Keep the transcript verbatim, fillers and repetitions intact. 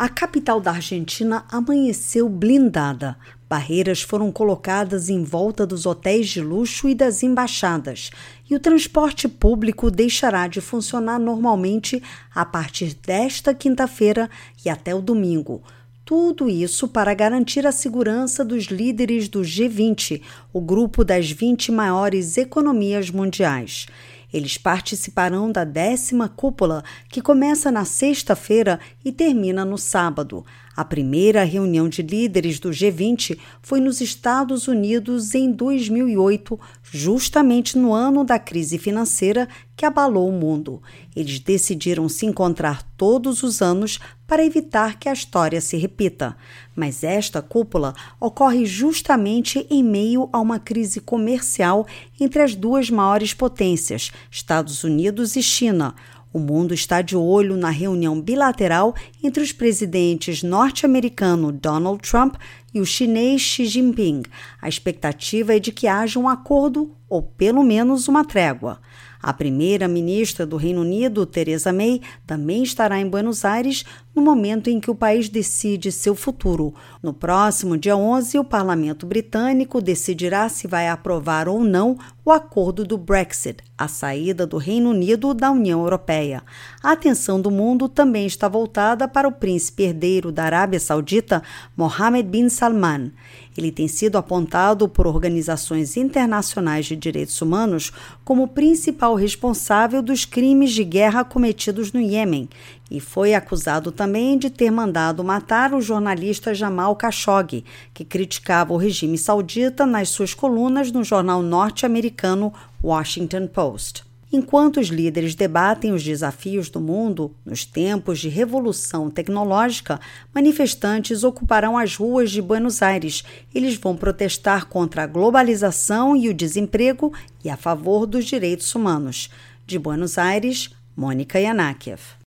A capital da Argentina amanheceu blindada. Barreiras foram colocadas em volta dos hotéis de luxo e das embaixadas, e o transporte público deixará de funcionar normalmente a partir desta quinta-feira e até o domingo. Tudo isso para garantir a segurança dos líderes do G vinte, o grupo das vinte maiores economias mundiais. Eles participarão da décima cúpula, que começa na sexta-feira e termina no sábado. A primeira reunião de líderes do G vinte foi nos Estados Unidos em dois mil e oito, justamente no ano da crise financeira que abalou o mundo. Eles decidiram se encontrar todos os anos para evitar que a história se repita. Mas esta cúpula ocorre justamente em meio a uma crise comercial entre as duas maiores potências, Estados Unidos e China. O mundo está de olho na reunião bilateral entre os presidentes norte-americano Donald Trump e o chinês Xi Jinping. A expectativa é de que haja um acordo ou pelo menos uma trégua. A primeira-ministra do Reino Unido, Theresa May, também estará em Buenos Aires no momento em que o país decide seu futuro. No próximo dia onze, o parlamento britânico decidirá se vai aprovar ou não o acordo do Brexit, a saída do Reino Unido da União Europeia. A atenção do mundo também está voltada para o príncipe herdeiro da Arábia Saudita, Mohammed bin Salman. Ele tem sido apontado por organizações internacionais de direitos humanos como principal responsável dos crimes de guerra cometidos no Iêmen e foi acusado também de ter mandado matar o jornalista Jamal Khashoggi, que criticava o regime saudita nas suas colunas no jornal norte-americano Washington Post. Enquanto os líderes debatem os desafios do mundo, nos tempos de revolução tecnológica, manifestantes ocuparão as ruas de Buenos Aires. Eles vão protestar contra a globalização e o desemprego e a favor dos direitos humanos. De Buenos Aires, Mônica Yanakiev.